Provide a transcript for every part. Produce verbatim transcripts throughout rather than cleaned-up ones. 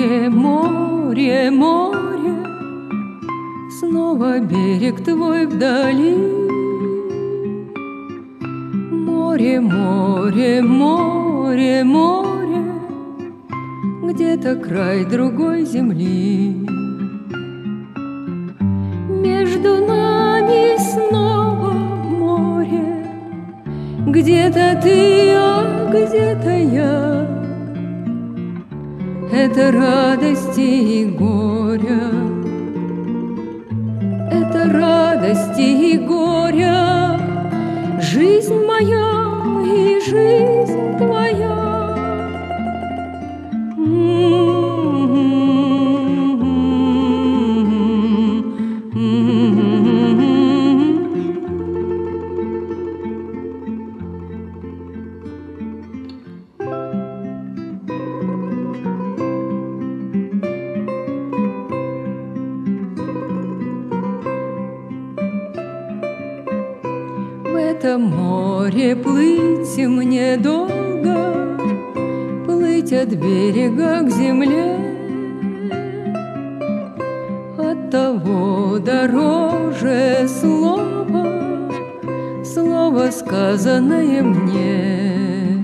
Море, море, море, снова берег твой вдали. Море, море, море, море, где-то край другой земли. Между нами снова море, где-то ты, а где-то я. Это радости и горя, это радости и горя, жизнь моя и жизнь твоя. В это море плыть мне долго, плыть от берега к земле. Оттого дороже слово, слово, сказанное мне.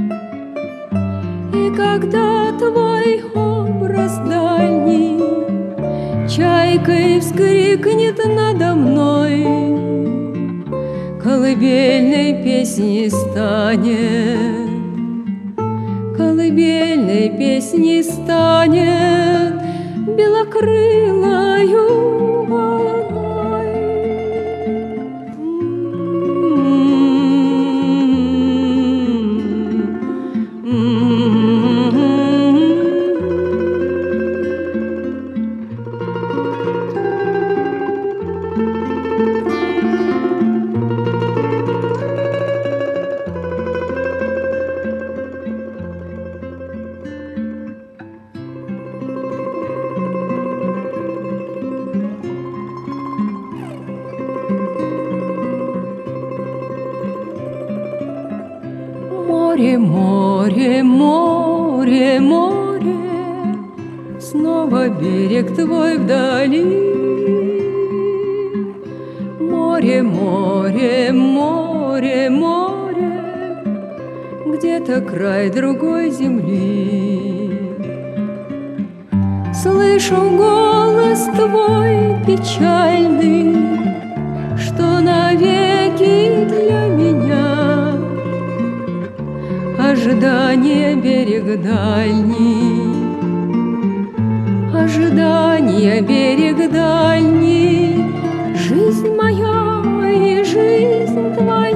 И когда твой образ дальний чайкой вскрикнет надо мной, колыбельной песни станет, колыбельной песни станет белокрылою волной. Море, море, море, море, снова берег твой вдали. Море, море, море, море, где-то край другой земли. Слышу голос твой печальный, что навеки для меня. Ожидание берег дальний, ожидание берег дальний, жизнь моя и жизнь твоя.